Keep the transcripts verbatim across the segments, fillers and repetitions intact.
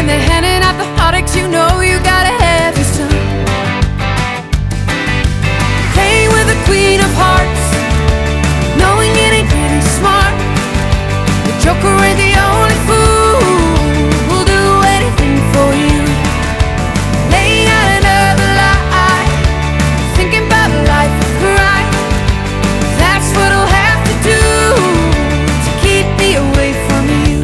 they're handing out the heartaches, you know you gotta have your son. Playing with the queen of hearts, knowing it ain't really smart. The joker ain't the only fool who'll do anything for you. Laying out another lie, thinking about a life of crime. That's what I'll have to do to keep me away from you.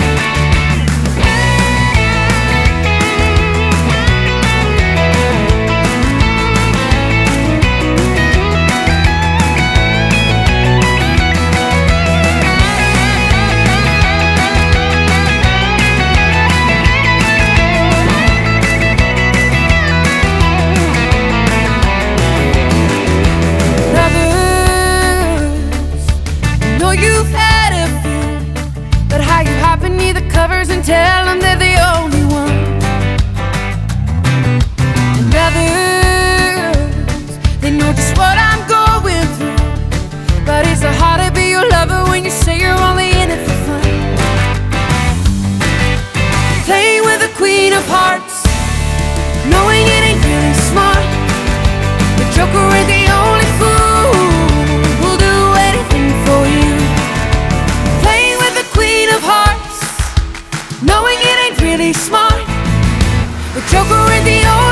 You've had a few, but how you hide beneath the covers and tell them they're the only one. And others, they know just what I'm going through, but it's so hard to be your lover when you say you're only in it for fun. Playing with the queen of hearts, knowing it ain't really smart. The joker ain't the only fool who'll do anything for you. Knowing it ain't really smart. The joker ain't the only